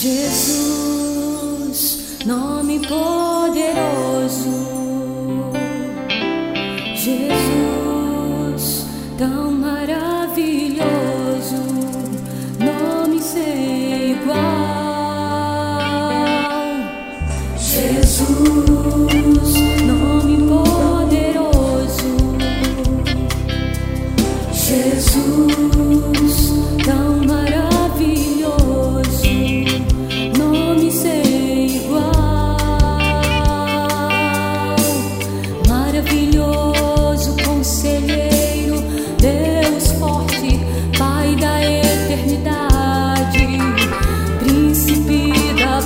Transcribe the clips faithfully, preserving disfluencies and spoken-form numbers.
Jesus, nome poderoso. Jesus, tão maravilhoso, nome sem igual. Jesus, nome poderoso. Jesus, tão maravilhoso, nome sem igual. Maravilhoso conselheiro, Deus forte, Pai da eternidade, Príncipe da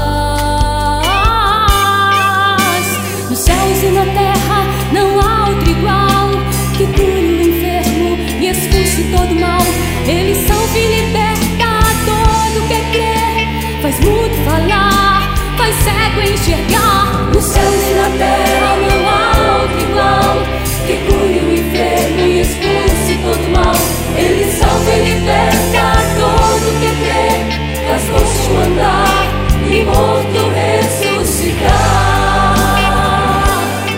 paz. Nos céus e na terra não há outro igual, que cure o enfermo e expulse todo mal. Ele salva e liberta todo que crê, faz mudo falar, faz cego enxergar. Nos céus e na terra não há outro igual, que cure o enfermo e expulse todo mal. Ele salva e liberta todo que crê, faz coxo andar e morto ressuscitar.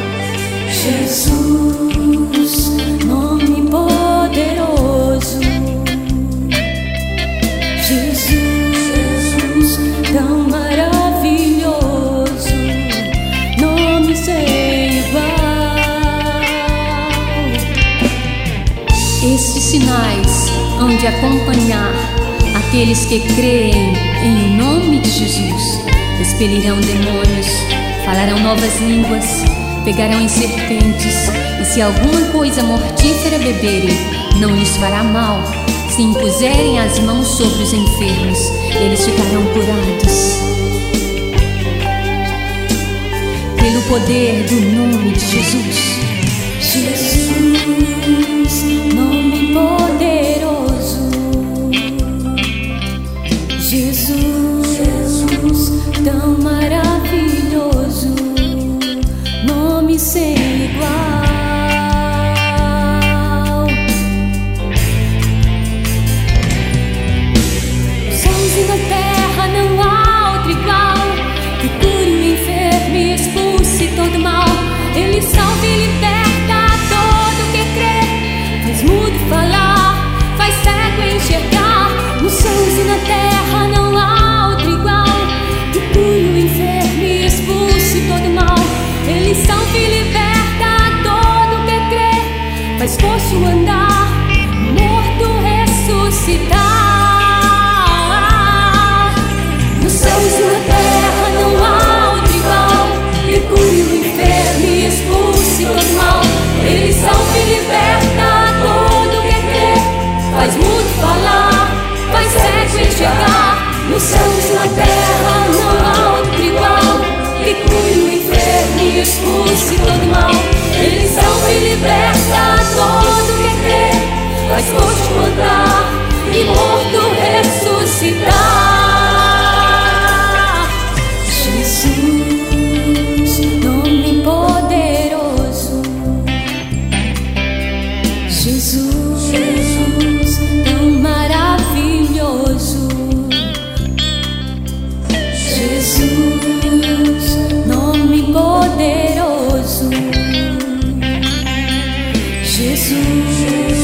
Jesus, nome poderoso. Jesus, tão maravilhoso, nome sem igual. Estes sinais hão de acompanhar aqueles que creem em o nome de Jesus. Expelirão demônios, falarão novas línguas, pegarão em serpentes, e se alguma coisa mortífera beberem, não lhes fará mal. Se impuserem as mãos sobre os enfermos, eles ficarão curados. Pelo poder do nome de Jesus. Jesus, nome poderoso. Jesus, tão maravilhoso, nome sem igual. Nos céus e na terra não há outro igual, que cure o enfermo e expulse todo mal. Ele salva e liberta todo que crê, faz mudo falar, faz cego enxergar. Nos céus e na terra não há outro igual, que cure o enfermo e expulse todo mal. Ele salva e liberta todo que crê, faz coxo andar, morto ressuscitar. Nos céus e na terra não há outro igual, que cure o enfermo e expulse todo mal. Ele salva e liberta todo que crê, faz mudo falar, faz cego enxergar. Nos céus e na terra não há outro igual, que cure o enfermo e expulse todo mal. Ele salva e liberta todo que crê, faz coxo andar e morto ressuscitar. Jesus, nome poderoso. Jesus, tão maravilhoso. Jesus, nome poderoso. Jesus.